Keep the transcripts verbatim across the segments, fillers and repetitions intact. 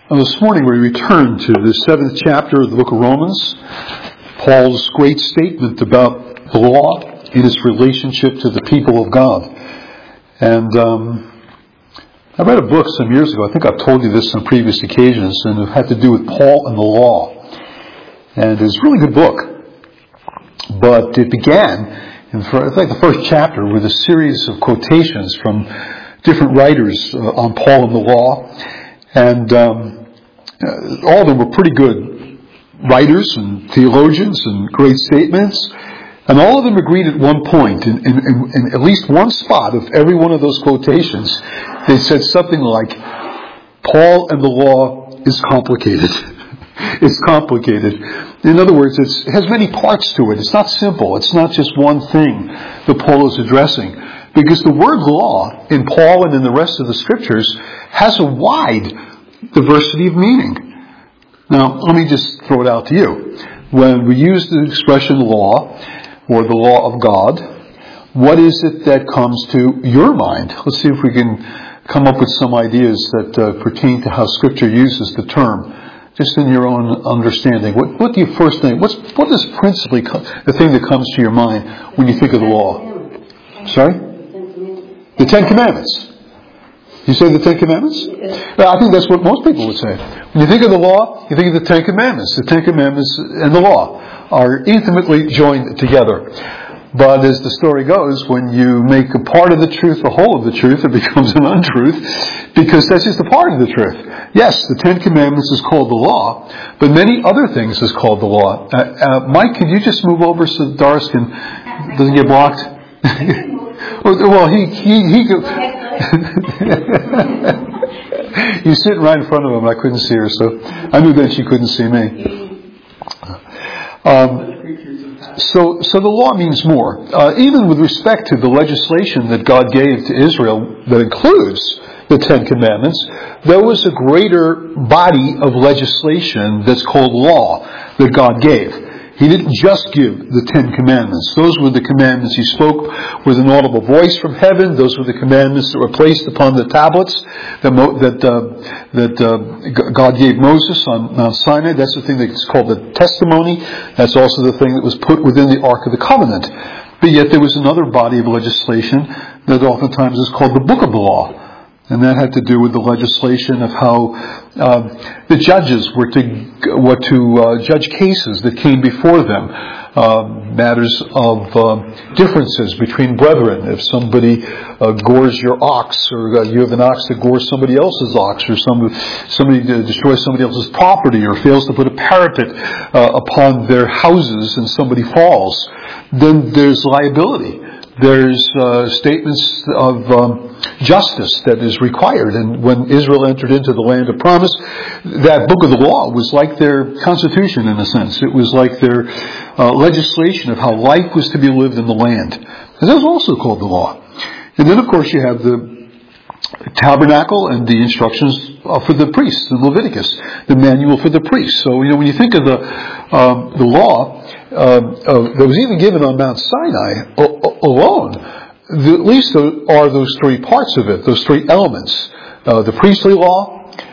Well, this morning we return to the seventh chapter of the book of Romans, Paul's great statement about the law in its relationship to the people of God. And um, I read a book some years ago, I think I've told you this on previous occasions, and it had to do with Paul and the law. And it's a really good book. But it began, in I think the first chapter, with a series of quotations from different writers uh, on Paul and the law. And um, uh, all of them were pretty good writers and theologians and great statements. And all of them agreed at one point, in, in, in, in at least one spot of every one of those quotations, they said something like, Paul and the law is complicated. It's complicated. In other words, it's, it has many parts to it. It's not simple. It's not just one thing that Paul is addressing. Because the word law in Paul and in the rest of the scriptures has a wide diversity of meaning. Now, let me just throw it out to you. When we use the expression law, or the law of God, what is it that comes to your mind? Let's see if we can come up with some ideas that uh, pertain to how Scripture uses the term, just in your own understanding. What, what do you first think? What's, what is principally co- the thing that comes to your mind when you think of the law? Sorry? The Ten Commandments. You say the Ten Commandments? Well, I think that's what most people would say. When you think of the law, you think of the Ten Commandments. The Ten Commandments and the law are intimately joined together. But as the story goes, when you make a part of the truth the whole of the truth, it becomes an untruth, because that's just a part of the truth. Yes, the Ten Commandments is called the law, but many other things is called the law. Uh, uh, Mike, could you just move over so Doris can, doesn't get blocked? Well, he, he, he could... He's sitting right in front of him, I couldn't see her, so I knew that she couldn't see me. Um, so, so the law means more. Uh, even with respect to the legislation that God gave to Israel that includes the Ten Commandments, there was a greater body of legislation that's called law that God gave. He didn't just give the Ten Commandments. Those were the commandments He spoke with an audible voice from heaven. Those were the commandments that were placed upon the tablets that that, uh, that uh, God gave Moses on Mount Sinai. That's the thing that's called the testimony. That's also the thing that was put within the Ark of the Covenant. But yet there was another body of legislation that oftentimes is called the Book of the Law. And that had to do with the legislation of how uh, the judges were to were to uh, judge cases that came before them, uh, matters of uh, differences between brethren. If somebody uh, gores your ox, or uh, you have an ox that gores somebody else's ox, or somebody, somebody destroys somebody else's property, or fails to put a parapet uh, upon their houses and somebody falls, then there's liability. There's uh, statements of um, justice that is required. And when Israel entered into the land of promise, that book of the law was like their constitution in a sense. It was like their uh, legislation of how life was to be lived in the land. And that was also called the law. And then, of course, you have the tabernacle and the instructions uh, for the priests in Leviticus, the manual for the priests. So, you know, when you think of the um, the law, Uh, uh, that was even given on Mount Sinai o- o- alone, the, at least there are those three parts of it, those three elements. Uh, the priestly law,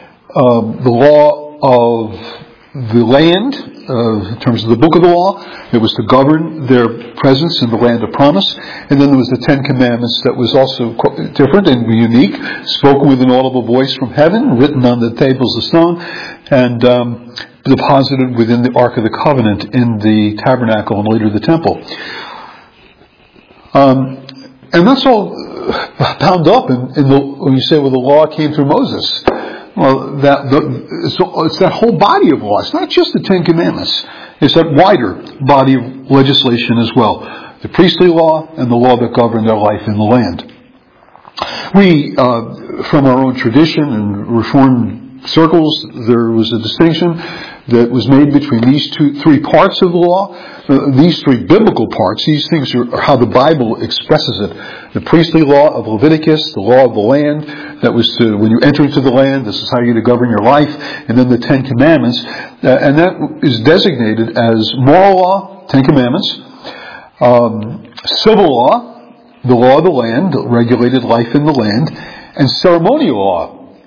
um, the law of the land, uh, in terms of the book of the law, it was to govern their presence in the land of promise. And then there was the Ten Commandments that was also different and unique, spoken with an audible voice from heaven, written on the tables of stone, and um, deposited within the Ark of the Covenant in the tabernacle and later the temple. Um, and that's all bound up in, in the, when you say, well, the law came through Moses. Well, that the, it's, it's that whole body of law. It's not just the Ten Commandments. It's that wider body of legislation as well. The priestly law and the law that governed their life in the land. We, uh, from our own tradition and Reformed circles, there was a distinction that was made between these two, three parts of the law. Uh, these three biblical parts, these things are, are how the Bible expresses it. The priestly law of Leviticus, the law of the land, that was to, when you enter into the land, this is how you're to govern your life, and then the Ten Commandments, uh, and that is designated as moral law, Ten Commandments, um, civil law, the law of the land, regulated life in the land, and ceremonial law,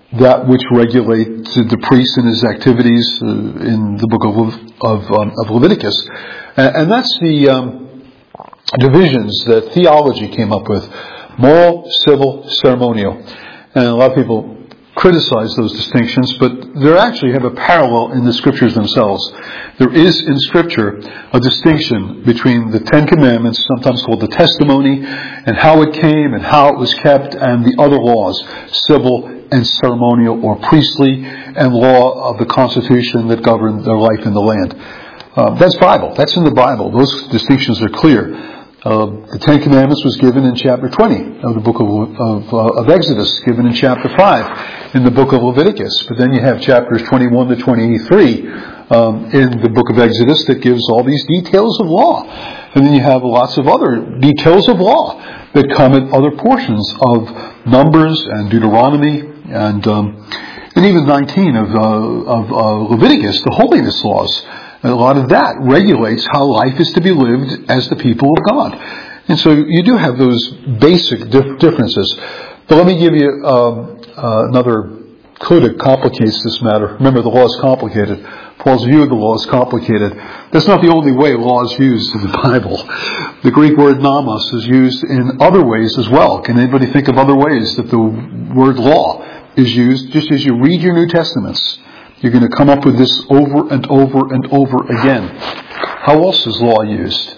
that which regulates the priest and his activities uh, in the book of of, um, of Leviticus, and, and that's the um, divisions that theology came up with: moral, civil, ceremonial. And a lot of people criticize those distinctions, but they actually have a parallel in the Scriptures themselves. There is in Scripture a distinction between the Ten Commandments, sometimes called the testimony, and how it came and how it was kept, and the other laws, civil and ceremonial or priestly, and law of the Constitution that governed their life in the land. Uh, that's Bible. That's in the Bible. Those distinctions are clear. Uh, the Ten Commandments was given in chapter twenty of the book of, of, uh, of Exodus, given in chapter five in the book of Leviticus. But then you have chapters twenty-one to twenty-three um, in the book of Exodus that gives all these details of law. And then you have lots of other details of law that come in other portions of Numbers and Deuteronomy and um, and even nineteen of, uh, of uh, Leviticus, the holiness laws. And a lot of that regulates how life is to be lived as the people of God. And so you do have those basic dif- differences. But let me give you um, uh, another clue that complicates this matter. Remember, the law is complicated. Paul's view of the law is complicated. That's not the only way law is used in the Bible. The Greek word nomos is used in other ways as well. Can anybody think of other ways that the word law is used? Just as you read your New Testaments, you're going to come up with this over and over and over again. How else is law used?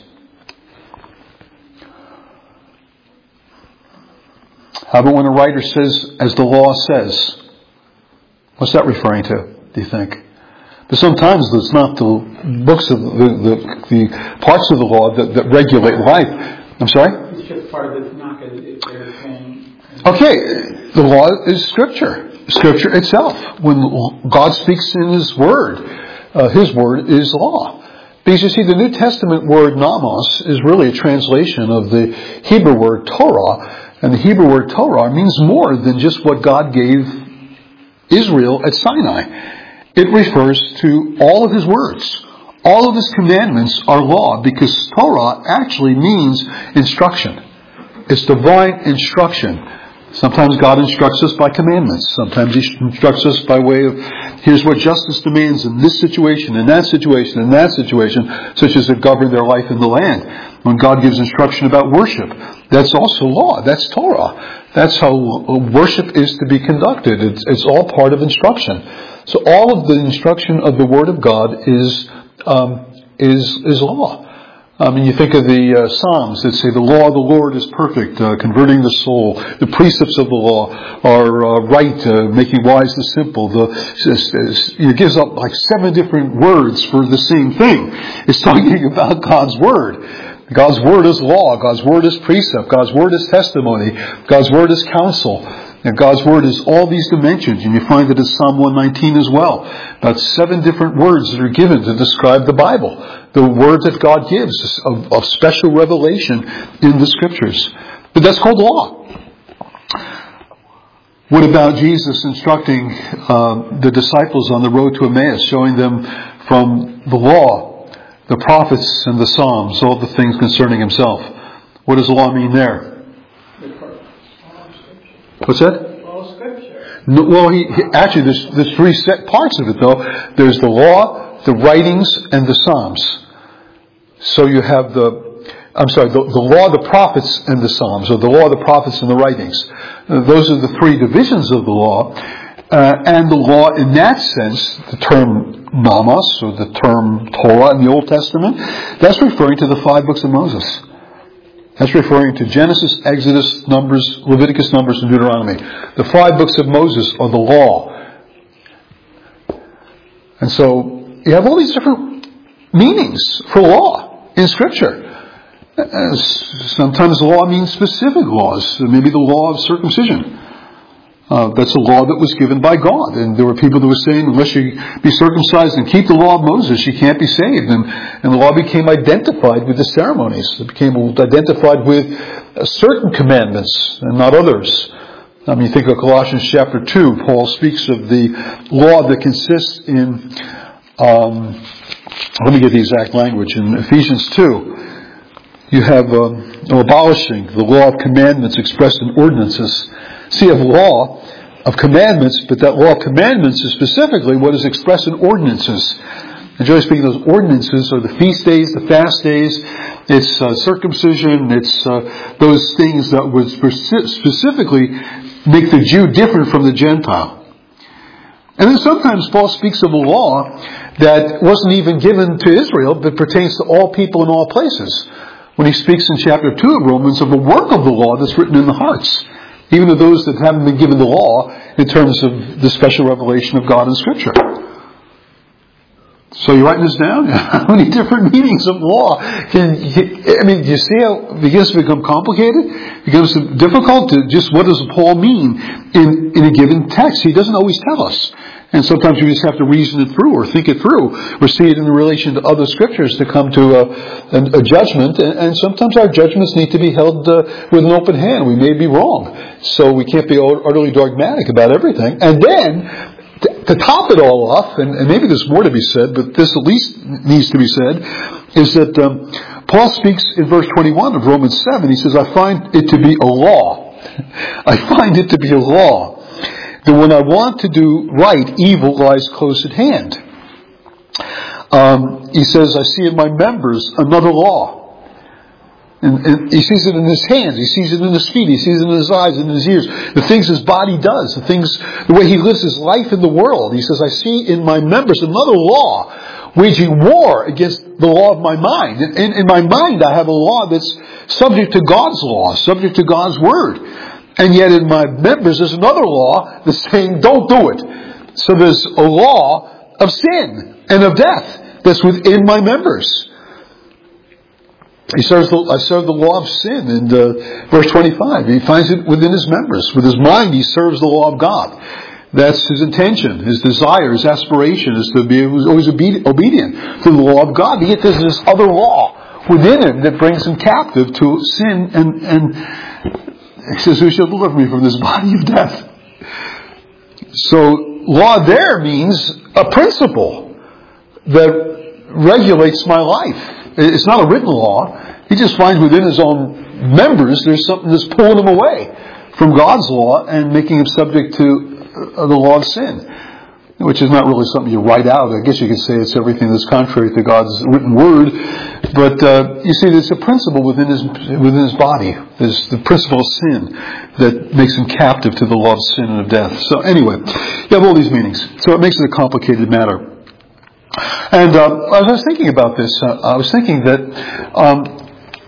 How about when a writer says, as the law says? What's that referring to, do you think? But sometimes it's not the books of the, the, the parts of the law that, that regulate life. I'm sorry? It's just part of the Tanakh. It's they're saying. Okay, the law is Scripture. Scripture itself. When God speaks in His Word, uh, His Word is law. Because you see, the New Testament word nomos is really a translation of the Hebrew word Torah. And the Hebrew word Torah means more than just what God gave Israel at Sinai. It refers to all of His words. All of His commandments are law, because Torah actually means instruction. It's divine instruction. Sometimes God instructs us by commandments. Sometimes He instructs us by way of, here's what justice demands in this situation, in that situation, in that situation, such as to govern their life in the land. When God gives instruction about worship, that's also law. That's Torah. That's how worship is to be conducted. It's, it's all part of instruction. So all of the instruction of the Word of God is um, is is law. I mean, you think of the uh, Psalms that say the law of the Lord is perfect, uh, converting the soul. The precepts of the law are uh, right, uh, making wise the simple. The, it gives up like seven different words for the same thing. It's talking about God's Word. God's Word is law. God's Word is precept. God's Word is testimony. God's Word is counsel. And God's Word is all these dimensions. And you find it in Psalm one nineteen as well. About seven different words that are given to describe the Bible. The words that God gives of, of special revelation in the Scriptures. But that's called law. What about Jesus instructing uh, the disciples on the road to Emmaus, showing them from the law, the prophets and the Psalms, all the things concerning Himself? What does law mean there? What's that? All Scripture. No, well, he, he actually there's there's three set parts of it though. There's the law, the writings, and the Psalms. So you have the, I'm sorry, the, the law, the prophets, and the Psalms, or the law, the prophets, and the writings. Uh, those are the three divisions of the law. Uh, and the law, in that sense, the term nomos, or the term Torah in the Old Testament, that's referring to the five books of Moses. That's referring to Genesis, Exodus, Numbers, Leviticus, Numbers, and Deuteronomy. The five books of Moses are the law. And so you have all these different meanings for law in Scripture. Sometimes law means specific laws. Maybe the law of circumcision. Uh, that's a law that was given by God. And there were people that were saying, unless you be circumcised and keep the law of Moses, you can't be saved. And, and the law became identified with the ceremonies. It became identified with certain commandments and not others. I mean, you think of Colossians chapter two. Paul speaks of the law that consists in, um, let me get the exact language, in Ephesians two. You have um, abolishing the law of commandments expressed in ordinances. See, of law, of commandments, but that law of commandments is specifically what is expressed in ordinances. And generally speaking, those ordinances are the feast days, the fast days, it's uh, circumcision, it's uh, those things that would specifically make the Jew different from the Gentile. And then sometimes Paul speaks of a law that wasn't even given to Israel, but pertains to all people in all places. When he speaks in chapter two of Romans of the work of the law that's written in the hearts, even to those that haven't been given the law in terms of the special revelation of God in Scripture. So you're writing this down? How many different meanings of law? Can, I mean, do you see how it begins to become complicated? It becomes difficult to just, what does Paul mean in, in a given text? He doesn't always tell us. And sometimes we just have to reason it through or think it through or see it in relation to other scriptures to come to a, a, a judgment. And, and sometimes our judgments need to be held uh, with an open hand. We may be wrong. So we can't be utterly dogmatic about everything. And then, to top it all off, and, and maybe there's more to be said, but this at least needs to be said, is that um, Paul speaks in verse twenty-one of Romans seven. He says, I find it to be a law. I find it to be a law that when I want to do right, evil lies close at hand. Um, he says, I see in my members another law. And, and he sees it in his hands, he sees it in his feet, he sees it in his eyes and in his ears. The things his body does, the things, the way he lives his life in the world. He says, I see in my members another law, waging war against the law of my mind. In, in, in my mind I have a law that's subject to God's law, subject to God's word. And yet in my members there's another law that's saying, don't do it. So there's a law of sin and of death that's within my members. He serves the, I serve the law of sin in uh, verse twenty-five. He finds it within his members. With his mind, he serves the law of God. That's his intention, his desire, his aspiration is to be always obedient to the law of God. Yet there's this other law within him that brings him captive to sin. And, and he says, who shall deliver me from this body of death? So law there means a principle that regulates my life. It's not a written law. He just finds within his own members there's something that's pulling him away from God's law and making him subject to the law of sin, which is not really something you write out. I guess you could say it's everything that's contrary to God's written word. But uh, you see, there's a principle within his within his body. There's the principle of sin that makes him captive to the law of sin and of death. So anyway, you have all these meanings. So it makes it a complicated matter. And uh, as I was thinking about this, uh, I was thinking that um,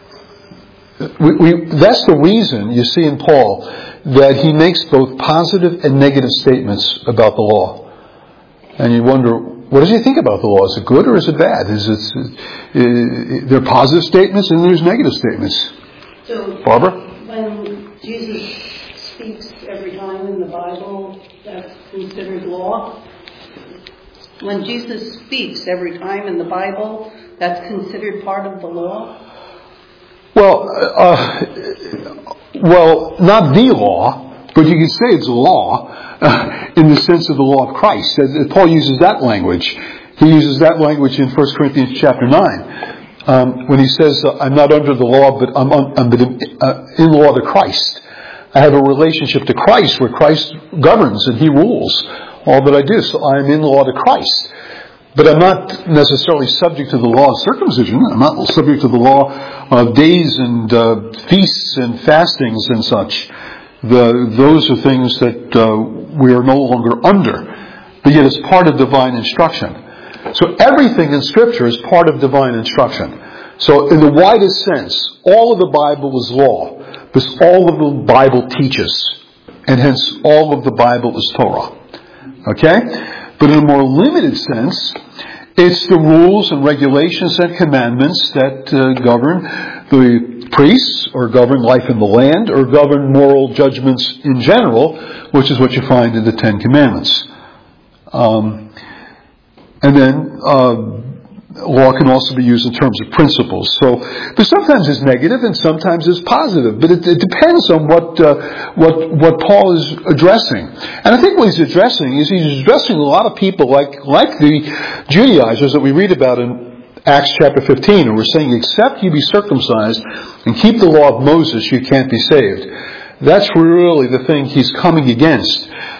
we, we, that's the reason you see in Paul that he makes both positive and negative statements about the law. And you wonder, what does he think about the law? Is it good or is it bad? Is it, uh, there are positive statements and there's negative statements. So, Barbara? When Jesus speaks every time in the Bible, that's considered law? When Jesus speaks every time in the Bible, that's considered part of the law? Well, uh, well, not the law, but you can say it's a law uh, in the sense of the law of Christ. Paul uses that language. He uses that language in First Corinthians chapter nine um, when he says, uh, "I'm not under the law, but I'm, un- I'm in, uh, in law to Christ. I have a relationship to Christ where Christ governs and He rules all that I do. So I am in law to Christ. But I'm not necessarily subject to the law of circumcision. I'm not subject to the law of days and uh, feasts and fastings and such. The, those are things that uh, we are no longer under. But yet it's part of divine instruction. So everything in Scripture is part of divine instruction. So in the widest sense, all of the Bible is law. Because all of the Bible teaches. And hence all of the Bible is Torah. Okay? But in a more limited sense, it's the rules and regulations and commandments that uh, govern the priests, or govern life in the land, or govern moral judgments in general, which is what you find in the Ten Commandments. Um, and then uh, law can also be used in terms of principles. So, but sometimes it's negative and sometimes it's positive. But it, it depends on what uh, what what Paul is addressing. And I think what he's addressing is he's addressing a lot of people like like the Judaizers that we read about in Acts chapter fifteen, who were saying, "Except you be circumcised and keep the law of Moses, you can't be saved." That's really the thing he's coming against.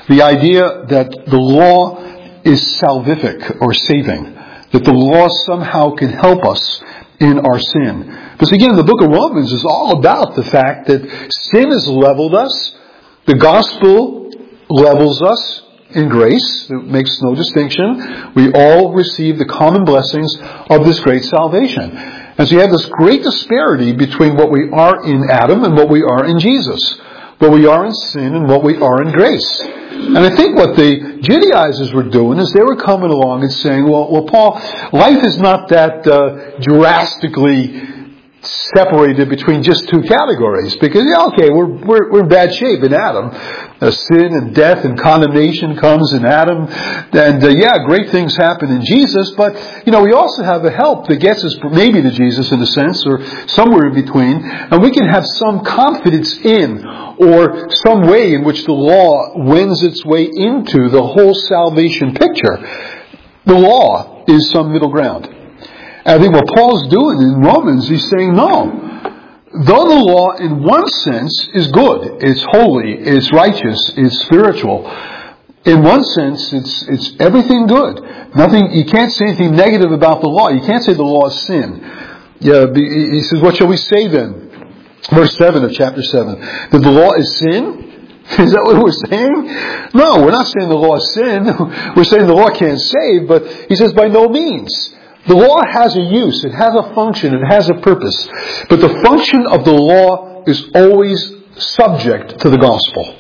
The idea that the law is salvific or saving, that the law somehow can help us in our sin. Because again, the book of Romans is all about the fact that sin has leveled us, the gospel levels us in grace, it makes no distinction. We all receive the common blessings of this great salvation. And so you have this great disparity between what we are in Adam and what we are in Jesus. What we are in sin and what we are in grace. And I think what the Judaizers were doing is they were coming along and saying, well, well Paul, life is not that uh, drastically separated between just two categories. Because, yeah, okay, we're, we're, we're in bad shape in Adam. Uh, sin and death and condemnation comes in Adam. And, uh, yeah, great things happen in Jesus. But, you know, we also have a help that gets us maybe to Jesus in a sense, or somewhere in between. And we can have some confidence in, or some way in which the law wends its way into the whole salvation picture. The law is some middle ground. And I think what Paul's doing in Romans, he's saying, no. Though the law in one sense is good, it's holy, it's righteous, it's spiritual. In one sense, it's it's everything good. Nothing. You can't say anything negative about the law. You can't say the law is sin. Yeah, he says, what shall we say then? Verse seven of chapter seven. That the law is sin? Is that what we're saying? No, we're not saying the law is sin. We're saying the law can't save, but he says by no means. The law has a use, it has a function, it has a purpose. But the function of the law is always subject to the gospel.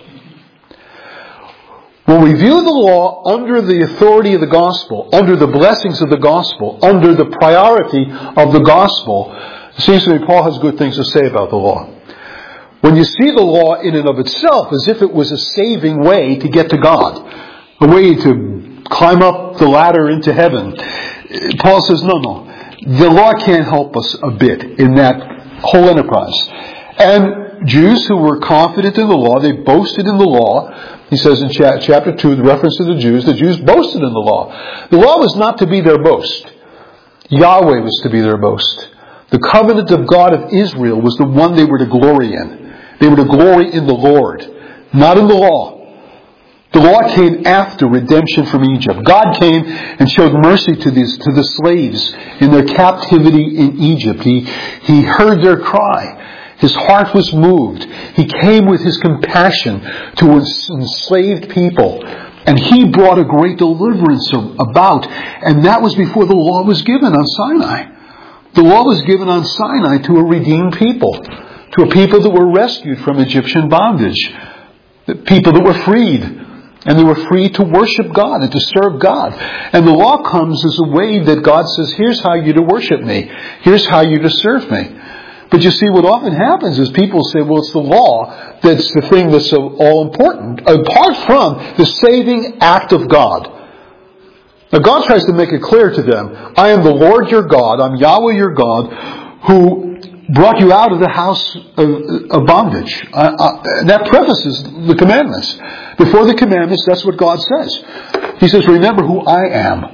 When we view the law under the authority of the gospel, under the blessings of the gospel, under the priority of the gospel, it seems to me Paul has good things to say about the law. When you see the law in and of itself as if it was a saving way to get to God, a way to climb up the ladder into heaven, Paul says, no, no. The law can't help us a bit in that whole enterprise. And Jews who were confident in the law, they boasted in the law. He says in chapter two, the reference to the Jews, the Jews boasted in the law. The law was not to be their boast. Yahweh was to be their boast. The covenant of God of Israel was the one they were to glory in. They were to glory in the Lord, not in the law. The law came after redemption from Egypt. God came and showed mercy to these to the slaves in their captivity in Egypt. He, he heard their cry. His heart was moved. He came with His compassion to enslaved people. And He brought a great deliverance about. And that was before the law was given on Sinai. The law was given on Sinai to a redeemed people. To a people that were rescued from Egyptian bondage. The people that were freed. And they were free to worship God and to serve God. And the law comes as a way that God says, here's how you're to worship me. Here's how you're to serve me. But you see, what often happens is people say, well, it's the law that's the thing that's so all important, apart from the saving act of God. Now God tries to make it clear to them, I am the Lord your God, I'm Yahweh your God, who brought you out of the house of, of bondage. Uh, uh, and that prefaces the commandments. Before the commandments, that's what God says. He says, remember who I am.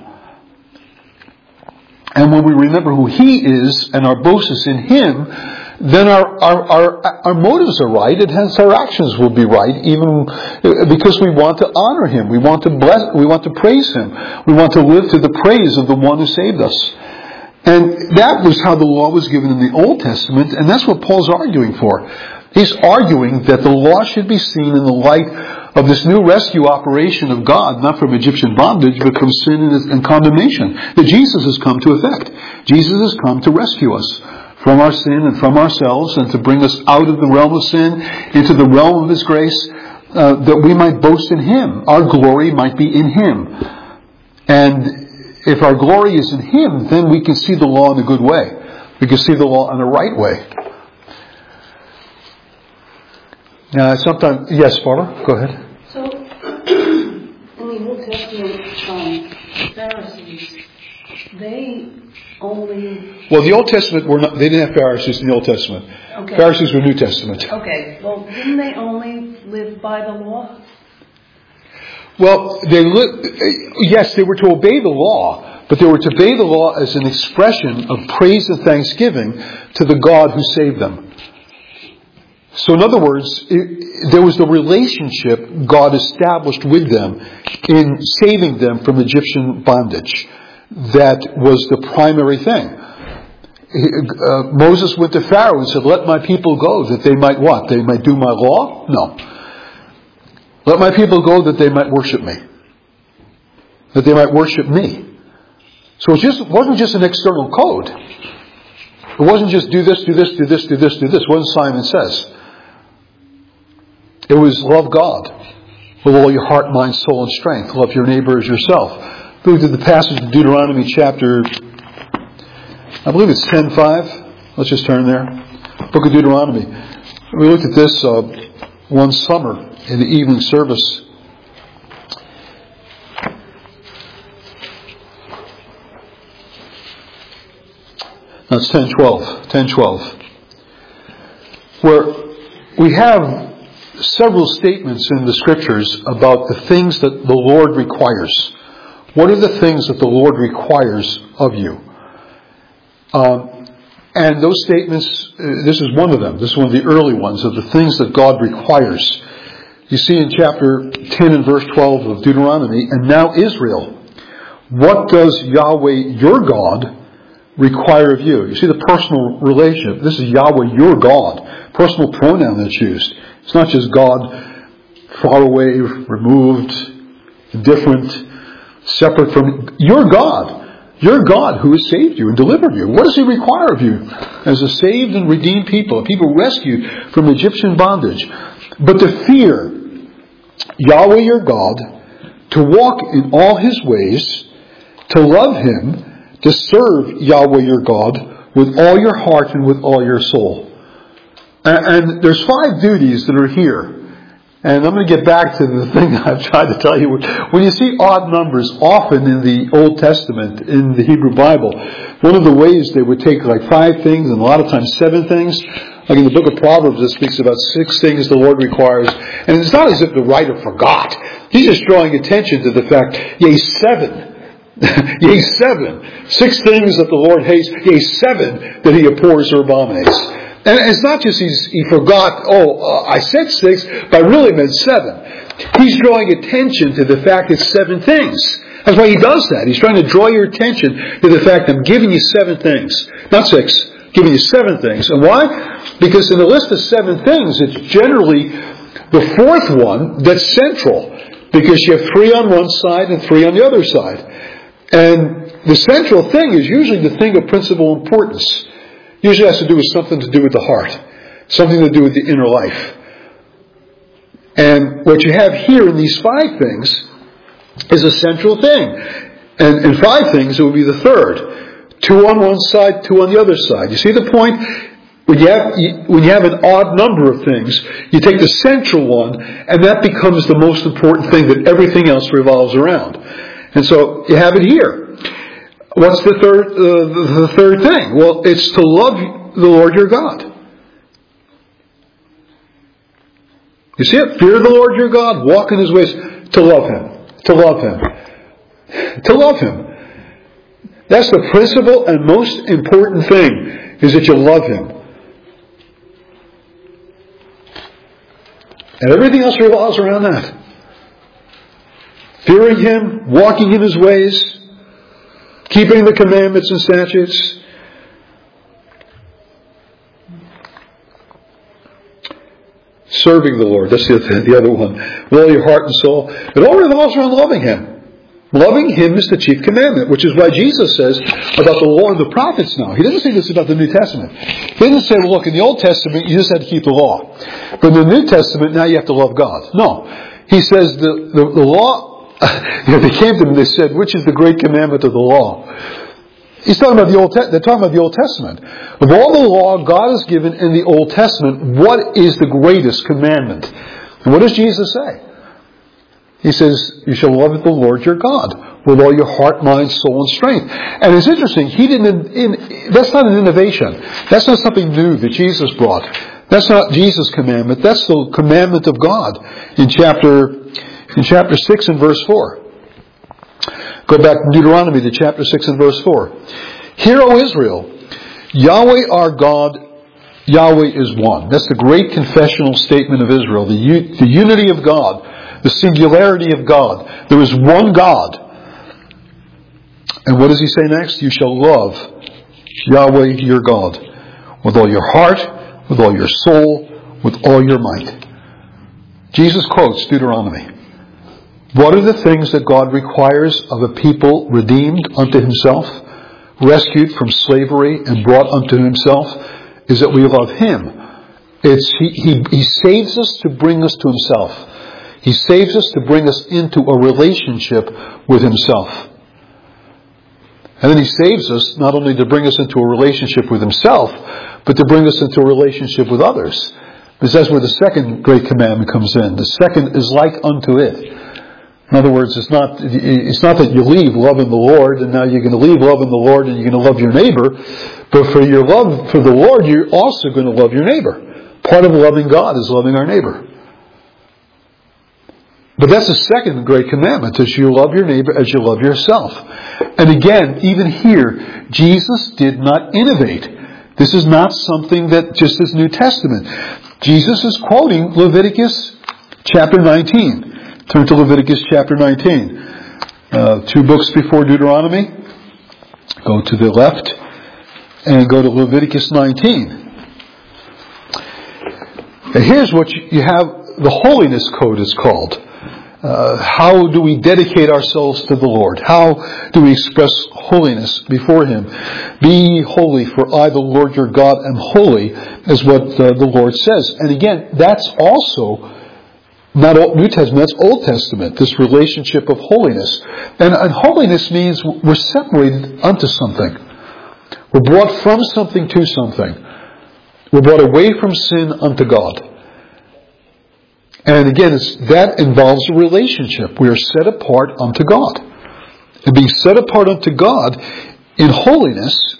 And when we remember who He is and our boast is in Him, then our, our, our, our motives are right, and hence our actions will be right, even because we want to honor Him. We want to bless, we want to praise Him. We want to live to the praise of the one who saved us. And that was how the law was given in the Old Testament, and that's what Paul's arguing for. He's arguing that the law should be seen in the light of this new rescue operation of God, not from Egyptian bondage, but from sin and condemnation, that Jesus has come to effect. Jesus has come to rescue us from our sin and from ourselves, and to bring us out of the realm of sin into the realm of His grace, uh, that we might boast in Him. Our glory might be in Him. And if our glory is in Him, then we can see the law in a good way. We can see the law in a right way. Now, sometimes, yes, Barbara, go ahead. So, in the Old Testament, um, Pharisees, they only... Well, the Old Testament, were not, they didn't have Pharisees in the Old Testament. Okay. Pharisees were New Testament. Okay, well, didn't they only live by the law? Well, they li- yes, they were to obey the law, but they were to obey the law as an expression of praise and thanksgiving to the God who saved them. So in other words, it, there was the relationship God established with them in saving them from Egyptian bondage. That was the primary thing. Uh, Moses went to Pharaoh and said, let my people go that they might what? They might do my law? No. Let my people go that they might worship me. That they might worship me. So it just, wasn't just an external code. It wasn't just do this, do this, do this, do this, do this. What Simon says. It was love God with all your heart, mind, soul, and strength. Love your neighbor as yourself. Look at the passage of Deuteronomy chapter, I believe it's ten five. Let's just turn there. Book of Deuteronomy. We looked at this uh, one summer in the evening service. That's ten twelve. ten twelve. Where we have several statements in the Scriptures about the things that the Lord requires. What are the things that the Lord requires of you? Um, and those statements, uh, this is one of them. This is one of the early ones of the things that God requires. You see in chapter ten and verse twelve of Deuteronomy, and now Israel, what does Yahweh your God require of you? You see the personal relationship. This is Yahweh your God. Personal pronoun that's used. It's not just God far away, removed, different, separate from your God. Your God who has saved you and delivered you. What does He require of you as a saved and redeemed people, a people rescued from Egyptian bondage? But to fear Yahweh your God, to walk in all His ways, to love Him, to serve Yahweh your God with all your heart and with all your soul. And, and there's five duties that are here. And I'm going to get back to the thing I've tried to tell you. When you see odd numbers, often in the Old Testament, in the Hebrew Bible, one of the ways they would take like five things, and a lot of times seven things. Like in the book of Proverbs, it speaks about six things the Lord requires. And it's not as if the writer forgot. He's just drawing attention to the fact, yea, seven. yea, seven. Six things that the Lord hates, yea, seven that He abhors or abominates. And it's not just he's, he forgot, oh, uh, I said six, but I really meant seven. He's drawing attention to the fact it's seven things. That's why he does that. He's trying to draw your attention to the fact that I'm giving you seven things. Not six, giving you seven things. And why? Because in the list of seven things, it's generally the fourth one that's central. Because you have three on one side and three on the other side. And the central thing is usually the thing of principal importance. Usually has to do with something to do with the heart. Something to do with the inner life. And what you have here in these five things is a central thing. And in five things, it would be the third. Two on one side, two on the other side. You see the point? When you have, when you have an odd number of things, you take the central one, and that becomes the most important thing that everything else revolves around. And so you have it here. What's the third, uh, the third thing? Well, it's to love the Lord your God. You see it? Fear the Lord your God, walk in His ways, to love Him. To love Him. To love Him. That's the principal and most important thing, is that you love Him. And everything else revolves around that. Fearing Him, walking in His ways, keeping the commandments and statutes. Serving the Lord. That's the, the other one. With all your heart and soul. It all revolves around loving Him. Loving Him is the chief commandment, which is why Jesus says about the law and the prophets now. He doesn't say this about the New Testament. He doesn't say, well, look, in the Old Testament, you just had to keep the law. But in the New Testament, now you have to love God. No. He says the, the, the law, you know, they came to him and they said, which is the great commandment of the law? He's talking about the Old Te- they're talking about the Old Testament. Of all the law God has given in the Old Testament, what is the greatest commandment? And what does Jesus say? He says, you shall love the Lord your God with all your heart, mind, soul, and strength. And it's interesting, he didn't in, that's not an innovation. That's not something new that Jesus brought. That's not Jesus' commandment. That's the commandment of God in chapter In chapter six and verse four. Go back to Deuteronomy to chapter six and verse four. Hear, O Israel, Yahweh our God, Yahweh is one. That's the great confessional statement of Israel. The, u- the unity of God. The singularity of God. There is one God. And what does he say next? You shall love Yahweh your God with all your heart, with all your soul, with all your might. Jesus quotes Deuteronomy. What are the things that God requires of a people redeemed unto himself, rescued from slavery and brought unto himself? Is that we love him. It's he, he, he saves us to bring us to himself. He saves us to bring us into a relationship with himself. And then he saves us not only to bring us into a relationship with himself, but to bring us into a relationship with others. Because that's where the second great commandment comes in. The second is like unto it. In other words, it's not it's not that you leave loving the Lord and now you're going to leave loving the Lord and you're going to love your neighbor. But for your love for the Lord, you're also going to love your neighbor. Part of loving God is loving our neighbor. But that's the second great commandment, is you love your neighbor as you love yourself. And again, even here, Jesus did not innovate. This is not something that just is New Testament. Jesus is quoting Leviticus chapter nineteen. Turn to Leviticus chapter nineteen. Uh, two books before Deuteronomy. Go to the left and go to Leviticus nineteen. And here's what you, you have, the holiness code is called. Uh, how do we dedicate ourselves to the Lord? How do we express holiness before Him? Be ye holy, for I, the Lord your God, am holy, is what uh, the Lord says. And again, that's also not Old, New Testament, that's Old Testament, this relationship of holiness. And, and holiness means we're separated unto something. We're brought from something to something. We're brought away from sin unto God. And again, it's, that involves a relationship. We are set apart unto God. And being set apart unto God in holiness,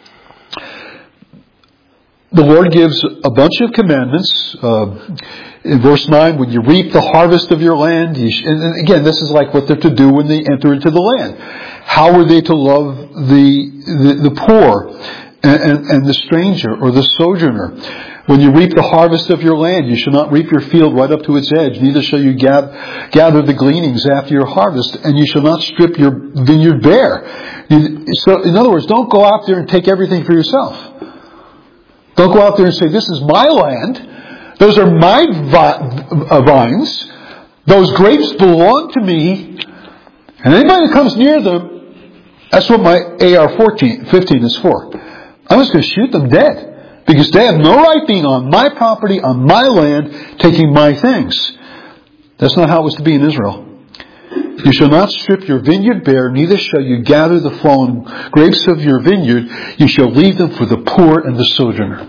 the Lord gives a bunch of commandments. Uh, in verse nine, when you reap the harvest of your land, you sh- and again, this is like what they're to do when they enter into the land. How are they to love the the, the poor and, and, and the stranger or the sojourner? When you reap the harvest of your land, you shall not reap your field right up to its edge, neither shall you gather, gather the gleanings after your harvest, and you shall not strip your vineyard bare. You, so, in other words, don't go out there and take everything for yourself. Don't go out there and say, this is my land, those are my vi- vines, those grapes belong to me, and anybody that comes near them, that's what my A R fifteen is for. I'm just going to shoot them dead. Because they have no right being on my property, on my land, taking my things. That's not how it was to be in Israel. You shall not strip your vineyard bare, neither shall you gather the fallen grapes of your vineyard. You shall leave them for the poor and the sojourner.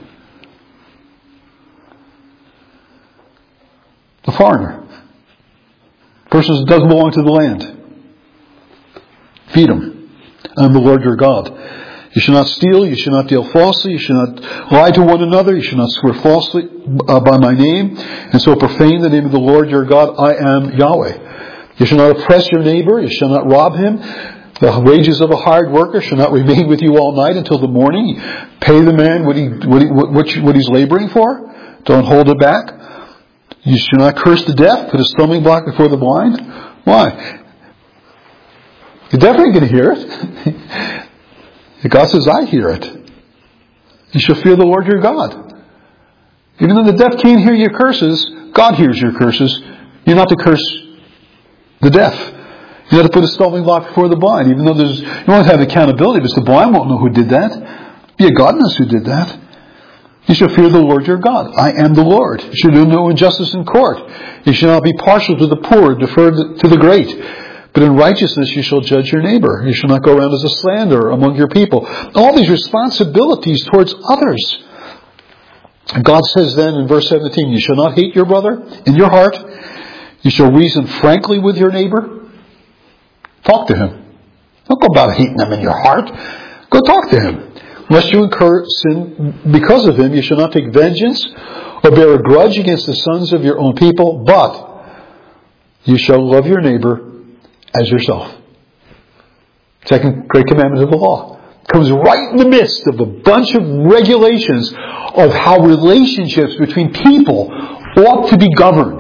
The foreigner. Person that doesn't belong to the land. Feed them. I'm the Lord your God. You shall not steal, you shall not deal falsely, you shall not lie to one another, you shall not swear falsely uh, by my name, and so profane the name of the Lord your God. I am Yahweh. You shall not oppress your neighbor, you shall not rob him. The wages of a hired worker shall not remain with you all night until the morning. Pay the man what, he, what, he, what, what he's laboring for. Don't hold it back. You shall not curse the deaf, put a stumbling block before the blind. Why? You're definitely going to hear it. God says, I hear it. You shall fear the Lord your God. Even though the deaf can't hear your curses, God hears your curses. You're not to curse the deaf. You're not to put a stumbling block before the blind. Even though there's, you won't have accountability, because the blind won't know who did that. Yeah, God knows who did that. You shall fear the Lord your God. I am the Lord. You shall do no injustice in court. You shall not be partial to the poor, defer to the great. But in righteousness you shall judge your neighbor. You shall not go around as a slanderer among your people. All these responsibilities towards others. And God says then in verse seventeen, you shall not hate your brother in your heart. You shall reason frankly with your neighbor. Talk to him. Don't go about hating him in your heart. Go talk to him. Lest you incur sin because of him, you shall not take vengeance or bear a grudge against the sons of your own people, but you shall love your neighbor as yourself. Second great commandment of the law. comes right in the midst of a bunch of regulations of how relationships between people ought to be governed.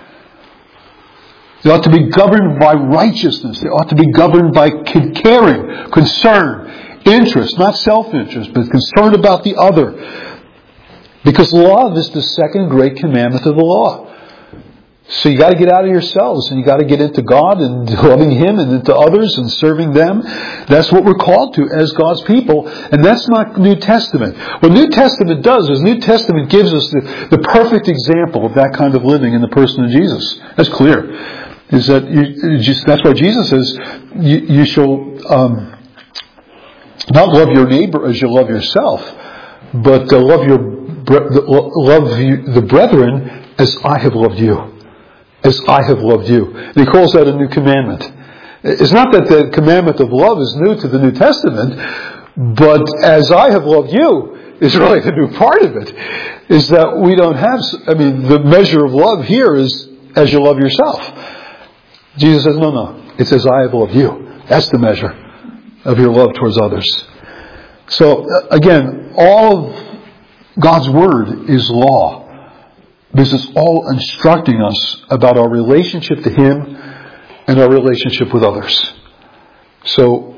They ought to be governed by righteousness. They ought to be governed by caring, concern, interest, not self-interest, but concern about the other. Because love is the second great commandment of the law. So you got to get out of yourselves and you got to get into God and loving Him and into others and serving them. That's what we're called to as God's people. And that's not New Testament. What New Testament does is New Testament gives us the, the perfect example of that kind of living in the person of Jesus. That's clear. Is that you, just, that's why Jesus says you, you shall um, not love your neighbor as you love yourself, but uh, love your love you, the brethren as I have loved you. As I have loved you. And he calls that a new commandment. It's not that the commandment of love is new to the New Testament, but as I have loved you is really the new part of it. Is that we don't have, I mean, the measure of love here is as you love yourself. Jesus says, no, no. It says I have loved you. That's the measure of your love towards others. So, again, all of God's Word is law. This is all instructing us about our relationship to Him and our relationship with others. So,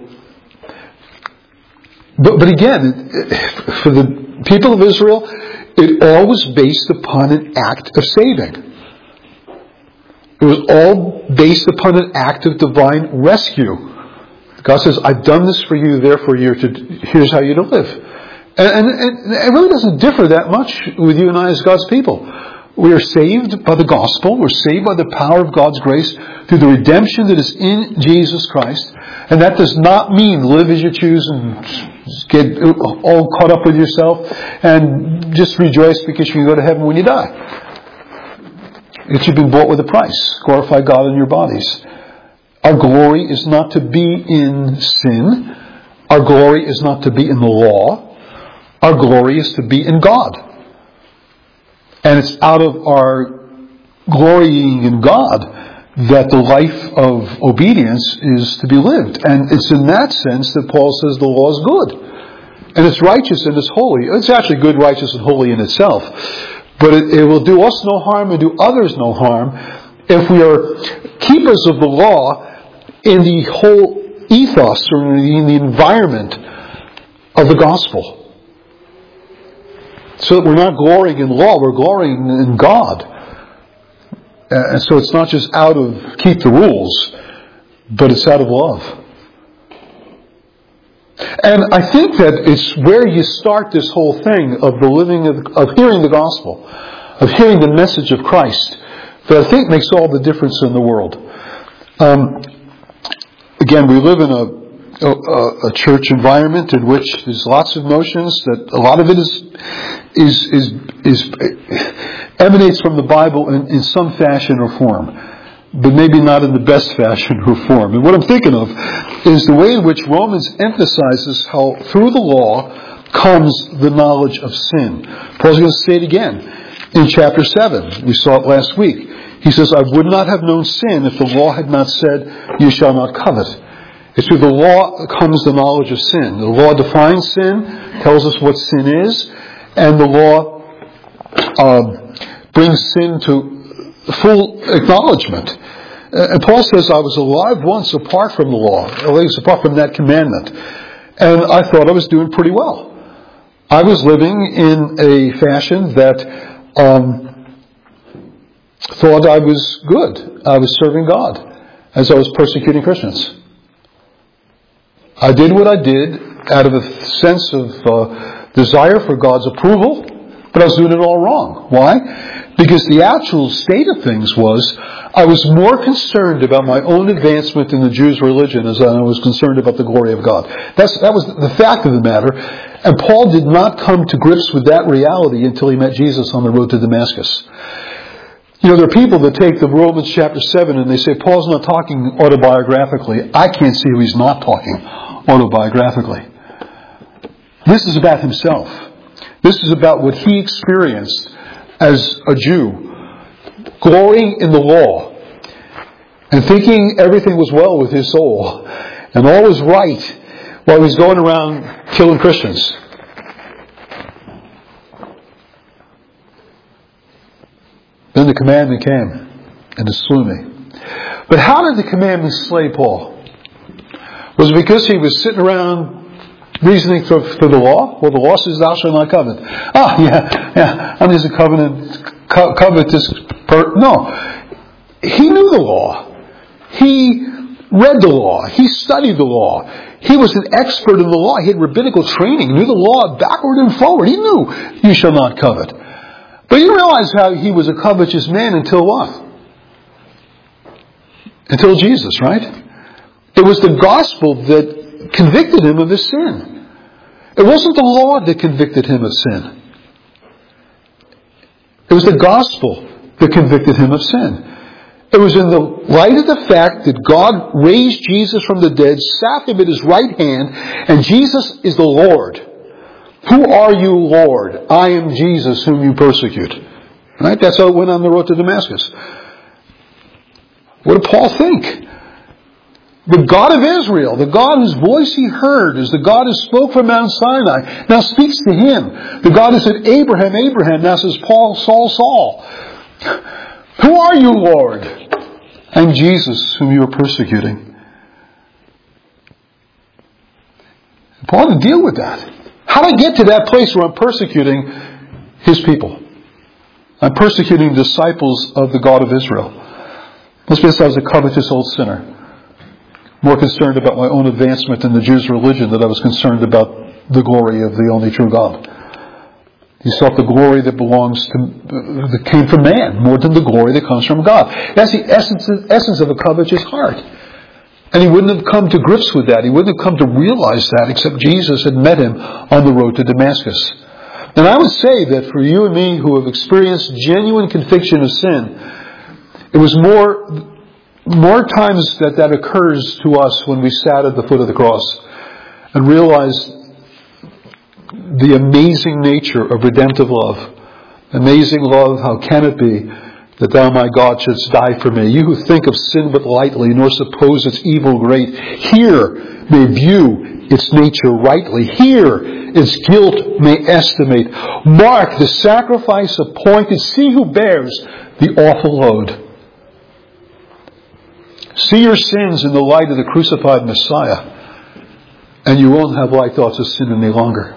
but, but again, for the people of Israel, it all was based upon an act of saving. It was all based upon an act of divine rescue. God says, I've done this for you, therefore you're to, here's how you're to live. And, and, and it really doesn't differ that much with you and I as God's people. We are saved by the gospel. We're saved by the power of God's grace through the redemption that is in Jesus Christ. And that does not mean live as you choose and get all caught up with yourself and just rejoice because you can go to heaven when you die. That you've been bought with a price. Glorify God in your bodies. Our glory is not to be in sin. Our glory is not to be in the law. Our glory is to be in God. And it's out of our glorying in God that the life of obedience is to be lived. And it's in that sense that Paul says the law is good. And it's righteous and it's holy. It's actually good, righteous, and holy in itself. But it, it will do us no harm and do others no harm if we are keepers of the law in the whole ethos or in the environment of the gospel. So that we're not glorying in law, we're glorying in God. And so it's not just out of keep the rules, but it's out of love. And I think that it's where you start this whole thing of the living of, of hearing the gospel, of hearing the message of Christ, that I think makes all the difference in the world. Um, again, we live in a A, a church environment in which there's lots of notions that a lot of it is is is, is emanates from the Bible in, in some fashion or form, but maybe not in the best fashion or form. And what I'm thinking of is the way in which Romans emphasizes how through the law comes the knowledge of sin. Paul's going to say it again in chapter seven. We saw it last week. He says, I would not have known sin if the law had not said, you shall not covet. It's through the law comes the knowledge of sin. The law defines sin, tells us what sin is, and the law uh, brings sin to full acknowledgement. Uh, and Paul says, I was alive once apart from the law, at least apart from that commandment, and I thought I was doing pretty well. I was living in a fashion that um, thought I was good. I was serving God as I was persecuting Christians. I did what I did out of a sense of uh, desire for God's approval, but I was doing it all wrong. Why? Because the actual state of things was, I was more concerned about my own advancement in the Jews' religion as I was concerned about the glory of God. That's, that was the fact of the matter. And Paul did not come to grips with that reality until he met Jesus on the road to Damascus. You know, there are people that take the Romans chapter seven and they say, Paul's not talking autobiographically. I can't see who he's not talking autobiographically. This is about himself. This is about what he experienced as a Jew, glorying in the law and thinking everything was well with his soul and all was right while he's going around killing Christians. Then the commandment came, and it slew me. But how did the commandment slay Paul? Was it because he was sitting around reasoning for, for the law? Well, the law says, thou shalt not covet. Ah, yeah, yeah, I'm just a covenant, co- covetous per... No. He knew the law. He read the law. He studied the law. He was an expert in the law. He had rabbinical training. He knew the law backward and forward. He knew you shall not covet. But you realize how he was a covetous man until what? Until Jesus, right? It was the gospel that convicted him of his sin. It wasn't the law that convicted him of sin. It was the gospel that convicted him of sin. It was in the light of the fact that God raised Jesus from the dead, sat him at his right hand, and Jesus is the Lord. Who are you, Lord? I am Jesus whom you persecute. Right? That's how it went on the road to Damascus. What did Paul think? The God of Israel, the God whose voice he heard, is the God who spoke from Mount Sinai, now speaks to him. The God who said, Abraham, Abraham, now says, Paul, Saul, Saul. Who are you, Lord? I'm Jesus whom you are persecuting. Paul had to deal with that. How do I get to that place where I'm persecuting his people? I'm persecuting disciples of the God of Israel. Let's because I was a covetous old sinner. More concerned about my own advancement in the Jews' religion than I was concerned about the glory of the only true God. He sought the glory that belongs to, that came from man, more than the glory that comes from God. That's the essence, essence of a covetous heart. And he wouldn't have come to grips with that. He wouldn't have come to realize that except Jesus had met him on the road to Damascus. And I would say that for you and me who have experienced genuine conviction of sin, it was more, more times that that occurs to us when we sat at the foot of the cross and realized the amazing nature of redemptive love. Amazing love, how can it be that thou, my God, shouldst die for me? You who think of sin but lightly, nor suppose its evil great, here may view its nature rightly. Here its guilt may estimate. Mark the sacrifice appointed. See who bears the awful load. See your sins in the light of the crucified Messiah, and you won't have light thoughts of sin any longer.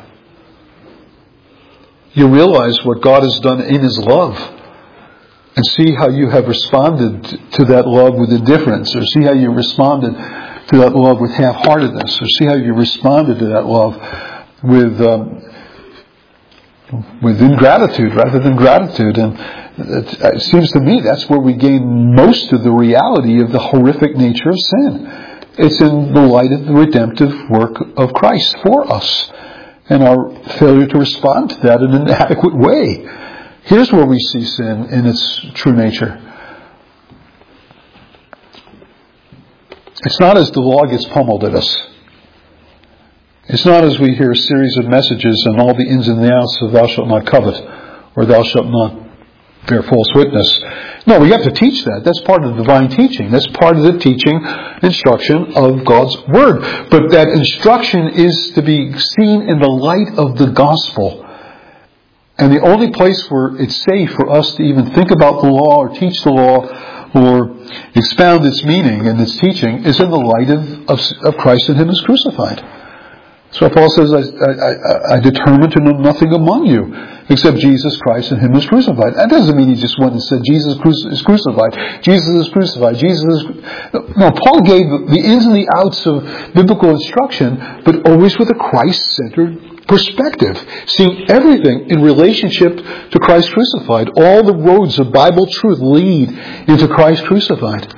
You realize what God has done in His love, and see how you have responded to that love with indifference, or see how you responded to that love with half-heartedness, or see how you responded to that love with um, with ingratitude rather than gratitude. And it, it seems to me that's where we gain most of the reality of the horrific nature of sin. It's in the light of the redemptive work of Christ for us, and our failure to respond to that in an adequate way. Here's where we see sin in its true nature. It's not as the law gets pummeled at us. It's not as we hear a series of messages and all the ins and the outs of thou shalt not covet, or thou shalt not bear false witness. No, we have to teach that. That's part of the divine teaching. That's part of the teaching, instruction of God's Word. But that instruction is to be seen in the light of the gospel. And the only place where it's safe for us to even think about the law or teach the law or expound its meaning and its teaching is in the light of, of, of Christ and Him as crucified. So Paul says, I, I, I determined to know nothing among you except Jesus Christ and Him as crucified. That doesn't mean he just went and said, Jesus is crucified. Jesus is crucified. Jesus is... No, Paul gave the ins and the outs of biblical instruction, but always with a Christ-centered perspective, seeing everything in relationship to Christ crucified. All the roads of Bible truth lead into Christ crucified.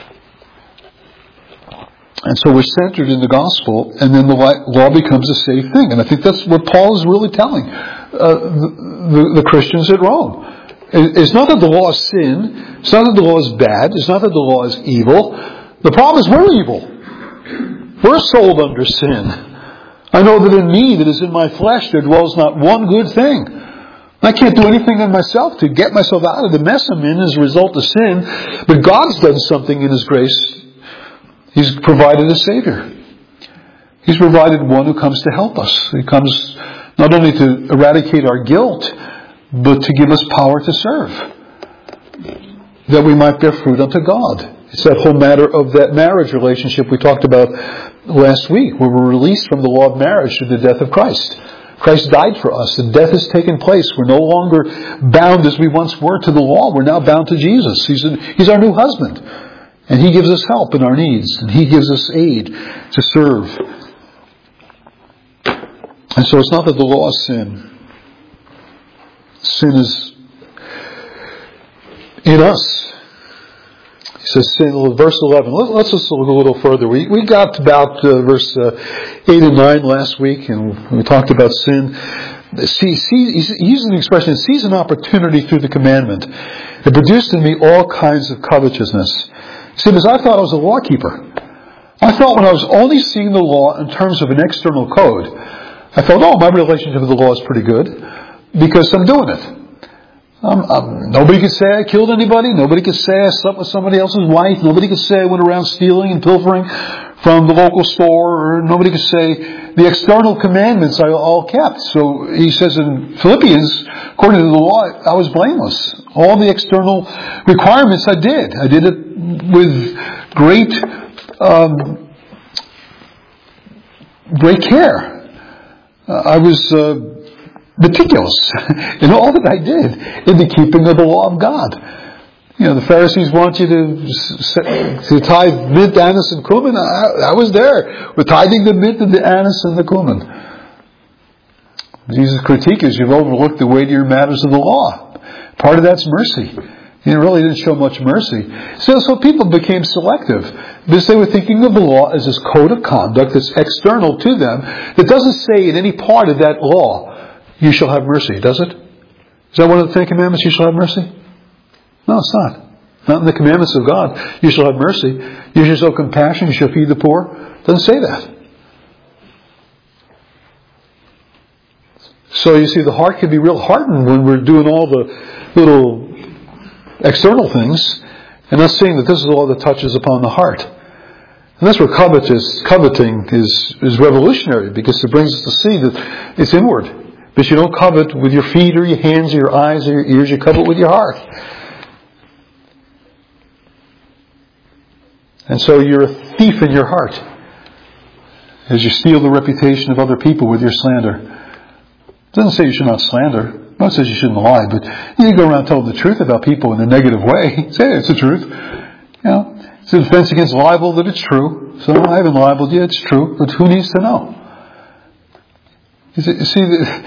And so we're centered in the gospel, and then the law becomes a safe thing. And I think that's what Paul is really telling uh, the, the, the Christians at Rome. It's not that the law is sin. It's not that the law is bad. It's not that the law is evil. The problem is we're evil. We're sold under sin. I know that in me, that is in my flesh, there dwells not one good thing. I can't do anything in myself to get myself out of the mess I'm in as a result of sin. But God's done something in His grace. He's provided a Savior. He's provided one who comes to help us. He comes not only to eradicate our guilt, but to give us power to serve, that we might bear fruit unto God. It's that whole matter of that marriage relationship we talked about last week, where we're released from the law of marriage through the death of Christ. Christ died for us, and death has taken place. We're no longer bound as we once were to the law. We're now bound to Jesus. He's, a, he's our new husband. And He gives us help in our needs. And He gives us aid to serve. And so it's not that the law is sin. Sin is in us. He says sin, verse eleven. Let's just look a little further. We we got about uh, verse uh, eight and nine last week, and we talked about sin. See, see, he uses an expression, sees an opportunity through the commandment. It produced in me all kinds of covetousness. See, because I thought I was a law keeper. I thought when I was only seeing the law in terms of an external code, I thought, oh, my relationship with the law is pretty good because I'm doing it. Um, um, nobody could say I killed anybody. Nobody could say I slept with somebody else's wife. Nobody could say I went around stealing and pilfering from the local store. Or nobody could say the external commandments I all kept. So he says in Philippians, according to the law, I was blameless. All the external requirements I did. I did it with great, um, great care. Uh, I was... Uh, meticulous in all that I did in the keeping of the law of God. You know, the Pharisees want you to to tithe mint, anise, and cumin. I, I was there with tithing the mint and the anise and the cumin. Jesus' critique is you've overlooked the weightier matters of the law. Part of that's mercy. He really didn't show much mercy. So, so people became selective because they were thinking of the law as this code of conduct that's external to them that doesn't say in any part of that law, you shall have mercy, does it? Is that one of the Ten Commandments, you shall have mercy? No, it's not. Not in the commandments of God. You shall have mercy. You shall show compassion. You shall feed the poor. It doesn't say that. So you see, the heart can be real hardened when we're doing all the little external things and not seeing that this is all that touches upon the heart. And that's where covetous, coveting is, is revolutionary, because it brings us to see that it's inward. Because you don't covet with your feet or your hands or your eyes or your ears. You covet with your heart. And so you're a thief in your heart as you steal the reputation of other people with your slander. It doesn't say you should not slander. No, it says you shouldn't lie. But you go around telling the truth about people in a negative way. Say it's the truth. You know, it's a defense against libel that it's true. So I haven't libeled you. It's true. But who needs to know? You see,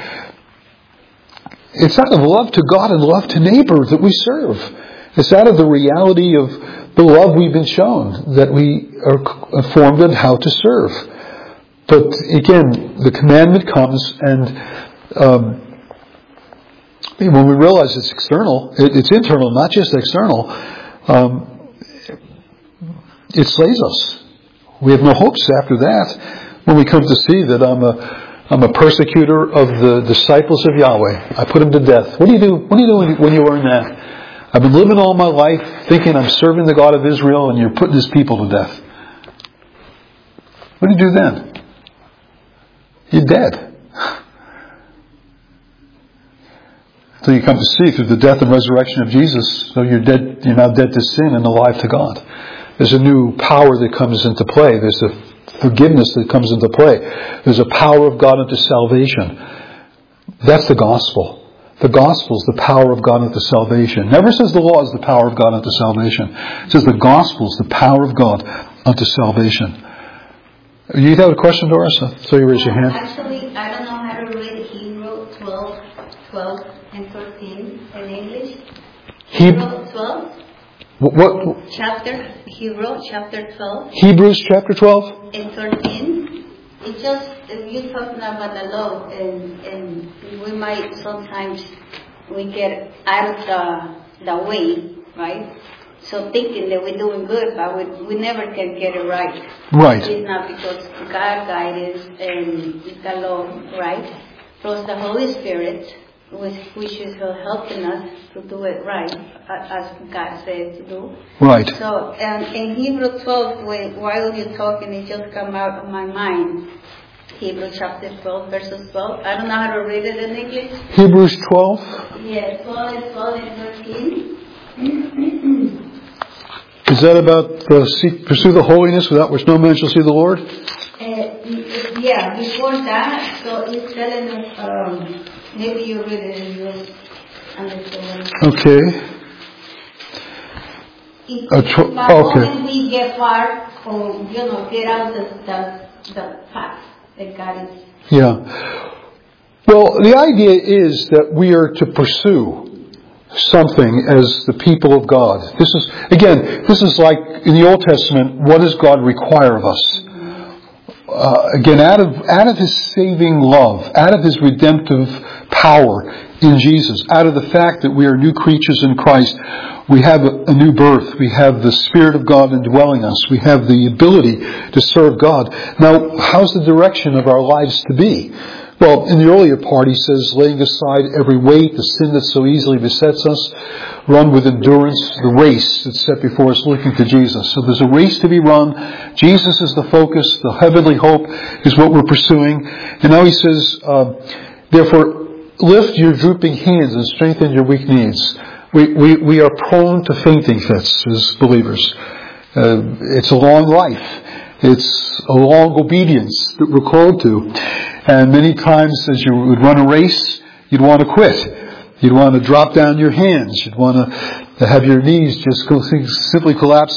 it's out of love to God and love to neighbor that we serve. It's out of the reality of the love we've been shown that we are formed on how to serve. But again, the commandment comes, and um, when we realize it's external, it, it's internal, not just external, um, it slays us. We have no hopes after that when we come to see that I'm a I'm a persecutor of the disciples of Yahweh. I put them to death. What do you do? What do you do when you, when you learn that? I've been living all my life thinking I'm serving the God of Israel, and you're putting His people to death. What do you do then? You're dead. So you come to see through the death and resurrection of Jesus, so you're dead. You're now dead to sin and alive to God. There's a new power that comes into play. There's a forgiveness that comes into play. There's a power of God unto salvation. That's the gospel. The gospel is the power of God unto salvation. Never says the law is the power of God unto salvation. It says the gospel is the power of God unto salvation. You have a question, Doris? So you raise your hand. Actually, I don't know how to read Hebrews twelve, twelve and thirteen in English. Hebrews twelve. What, what? Chapter, Hebrews chapter twelve. Hebrews chapter twelve? And thirteen. It's just, if you're talking about the law, and, and we might sometimes, we get out of the, the way, right? So thinking that we're doing good, but we, we never can get it right. Right. It's not because God guidance and the law, right? Plus the Holy Spirit, which, which is helping us to do it right, as God said to do. Right. So, and in Hebrews twelve, when, while you're talking, it just come out of my mind. Hebrews chapter twelve, verses twelve. I don't know how to read it in English. Hebrews twelve? Yeah, twelve and twelve and thirteen. Is that about uh, seek, pursue the holiness without which no man shall see the Lord? Uh, yeah, before that, so it's telling us, um, maybe you read it and you'll understand. Okay. If, Uh, tw- if okay. we get far, or, you know, get out the, the, the path that God is. Yeah. Well, the idea is that we are to pursue something as the people of God. This is, again, this is like in the Old Testament, what does God require of us? Uh, again, out of, out of His saving love, out of His redemptive power in Jesus, out of the fact that we are new creatures in Christ, we have a, a new birth, we have the Spirit of God indwelling us, we have the ability to serve God. Now, how's the direction of our lives to be? Well, in the earlier part, he says, laying aside every weight, the sin that so easily besets us, run with endurance the race that's set before us, looking to Jesus. So there's a race to be run. Jesus is the focus. The heavenly hope is what we're pursuing. And now he says, uh, therefore, lift your drooping hands and strengthen your weak knees. We, we, we are prone to fainting fits as believers. Uh, it's a long life. It's a long obedience that we're called to. And many times as you would run a race, you'd want to quit. You'd want to drop down your hands. You'd want to have your knees just go, simply collapse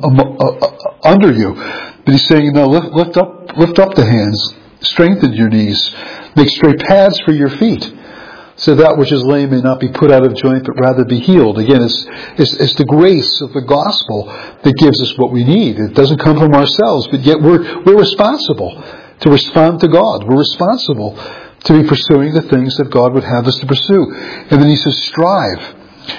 under you. But he's saying, no, lift, lift up, lift up the hands. Strengthen your knees. Make straight paths for your feet. So that which is lame may not be put out of joint, but rather be healed. Again, it's, it's, it's the grace of the gospel that gives us what we need. It doesn't come from ourselves, but yet we're, we're responsible to respond to God. We're responsible to be pursuing the things that God would have us to pursue. And then he says, strive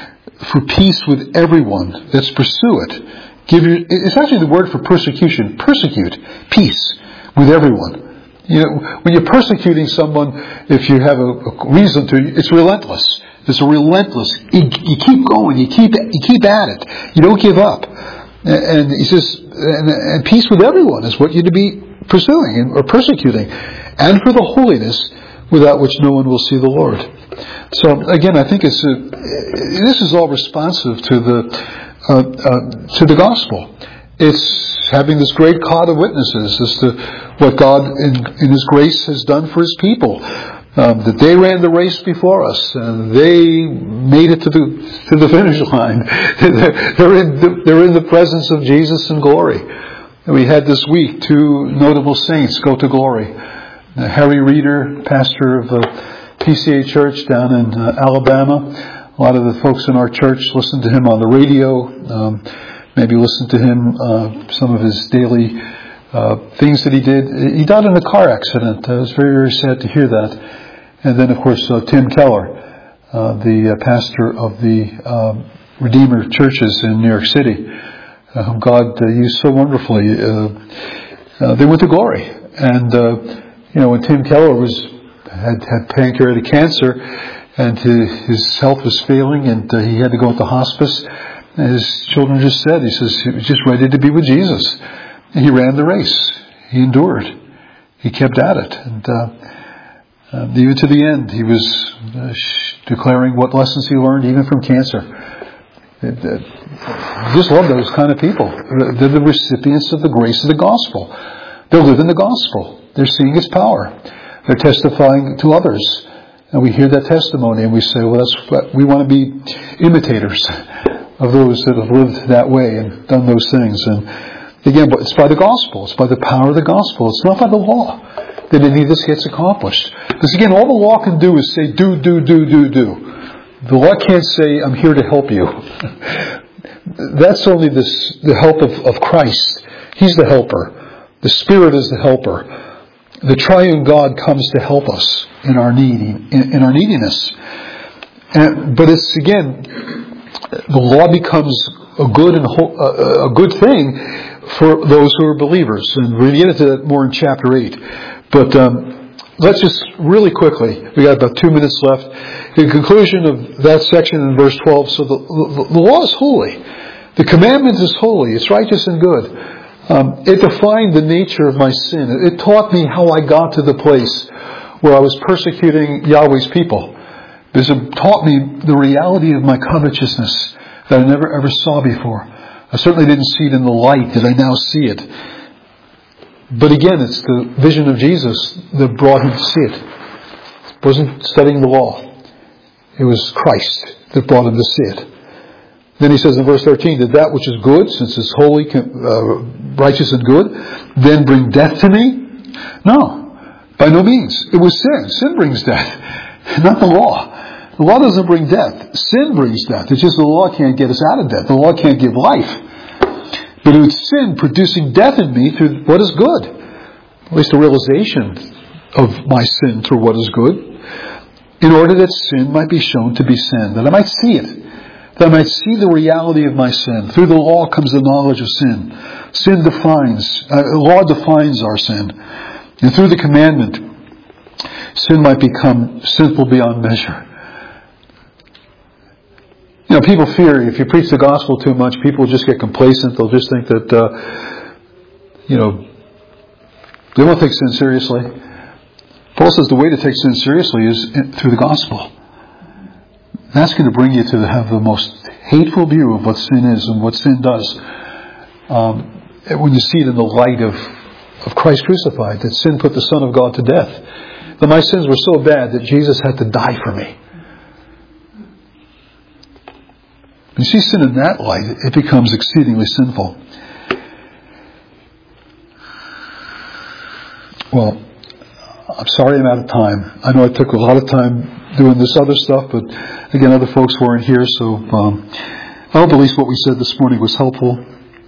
for peace with everyone. Let's pursue it. Give your, it's actually the word for persecution. Persecute. Peace with everyone. You know, when you're persecuting someone, if you have a, a reason to, it's relentless. It's a relentless. You, you keep going. You keep you keep at it. You don't give up. And, and he says, and, and peace with everyone is what you're to be pursuing or persecuting, and for the holiness without which no one will see the Lord. So again, I think it's a, this is all responsive to the uh, uh, to the gospel. It's having this great cloud of witnesses as to what God in, in His grace has done for His people. Um, that they ran the race before us, and they made it to the to the finish line. they're, they're in the, they're in the presence of Jesus in glory. And we had this week two notable saints go to glory. Uh, Harry Reeder, pastor of the P C A Church down in uh, Alabama. A lot of the folks in our church listened to him on the radio. Um, maybe listened to him uh, some of his daily uh, things that he did. He died in a car accident. Uh, it was very, very sad to hear that. And then, of course, uh, Tim Keller, uh, the uh, pastor of the uh, Redeemer churches in New York City, uh, whom God uh, used so wonderfully. Uh, uh, they went to glory. And, uh, you know, when Tim Keller was had, had pancreatic cancer and his, his health was failing and uh, he had to go into hospice, his children just said, he says, he was just ready to be with Jesus. And he ran the race. He endured. He kept at it. And uh, uh, even to the end, he was uh, sh- declaring what lessons he learned even from cancer. It, uh, I just love those kind of people. They're the recipients of the grace of the gospel. They live in the gospel. They're seeing its power. They're testifying to others. And we hear that testimony and we say, well, that's what we want to be imitators of those that have lived that way and done those things. And again, but it's by the gospel. It's by the power of the gospel. It's not by the law that any of this gets accomplished. Because again, all the law can do is say, do, do, do, do, do. The law can't say, I'm here to help you. That's only this, the help of, of Christ. He's the helper. The Spirit is the helper. The triune God comes to help us in our need, in, in our neediness. And, but it's again, the law becomes a good and a, a good thing for those who are believers, and we're going to get into that more in chapter eight. But um, let's just really quickly, we got about two minutes left. In conclusion of that section in verse twelve, so the, the, the law is holy. The commandment is holy. It's righteous and good. Um, it defined the nature of my sin. It taught me how I got to the place where I was persecuting Yahweh's people. Because it taught me the reality of my covetousness that I never ever saw before. I certainly didn't see it in the light that I now see it. But again, it's the vision of Jesus that brought him to see it. It wasn't studying the law. It was Christ that brought him to see it. Then he says in verse thirteen, that that which is good, since it's holy, uh, righteous and good, then bring death to me? No, by no means. It was sin. Sin brings death, not the law. The law doesn't bring death. Sin brings death. It's just the law can't get us out of death. The law can't give life. But it was sin producing death in me through what is good. At least a realization of my sin through what is good. In order that sin might be shown to be sin. That I might see it. That I might see the reality of my sin. Through the law comes the knowledge of sin. Sin defines, uh, law defines our sin. And through the commandment, sin might become sinful beyond measure. You know, people fear if you preach the gospel too much, people just get complacent. They'll just think that, uh, you know, they won't take sin seriously. Paul says the way to take sin seriously is in, through the gospel. That's going to bring you to have the most hateful view of what sin is and what sin does. Um, when you see it in the light of, of Christ crucified, that sin put the Son of God to death. That my sins were so bad that Jesus had to die for me. When you see sin in that light, it becomes exceedingly sinful. Well, I'm sorry I'm out of time. I know I took a lot of time doing this other stuff, but again, other folks weren't here, so um, I hope at least what we said this morning was helpful.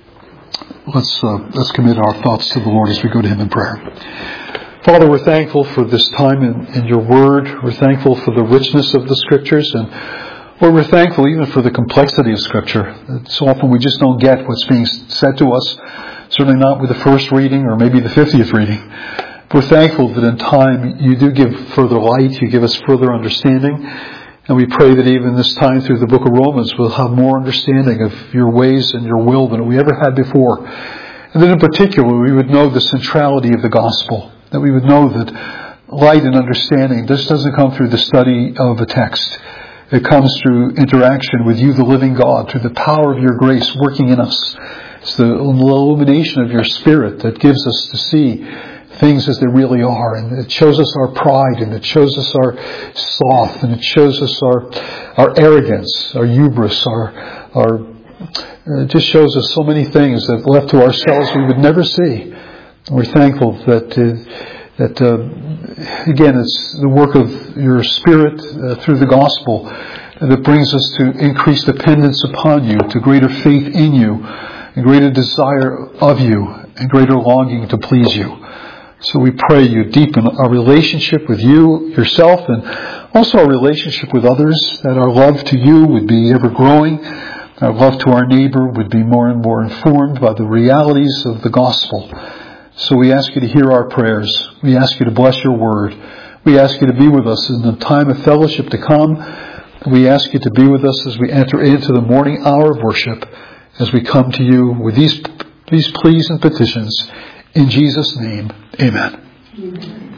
Let's uh, let's commit our thoughts to the Lord as we go to Him in prayer. Father, we're thankful for this time in, in Your Word. We're thankful for the richness of the Scriptures, and Lord, we're thankful even for the complexity of Scripture. So often we just don't get what's being said to us, certainly not with the first reading or maybe the fiftieth reading. We're thankful that in time you do give further light, you give us further understanding, and we pray that even this time through the book of Romans we'll have more understanding of Your ways and Your will than we ever had before. And then in particular we would know the centrality of the gospel, that we would know that light and understanding, this doesn't come through the study of a text. It comes through interaction with You, the living God, through the power of Your grace working in us. It's the illumination of Your Spirit that gives us to see things as they really are, and it shows us our pride, and it shows us our sloth, and it shows us our our arrogance, our hubris, our our it just shows us so many things that left to ourselves we would never see. And we're thankful that uh, that uh, again it's the work of Your Spirit uh, through the gospel that brings us to increased dependence upon You, to greater faith in You, and greater desire of You, and greater longing to please You. So we pray You deepen our relationship with You, Yourself, and also our relationship with others, that our love to You would be ever growing, our love to our neighbor would be more and more informed by the realities of the gospel. So we ask You to hear our prayers. We ask You to bless Your word. We ask You to be with us in the time of fellowship to come. We ask You to be with us as we enter into the morning hour of worship, as we come to You with these, these pleas and petitions. In Jesus' name, amen.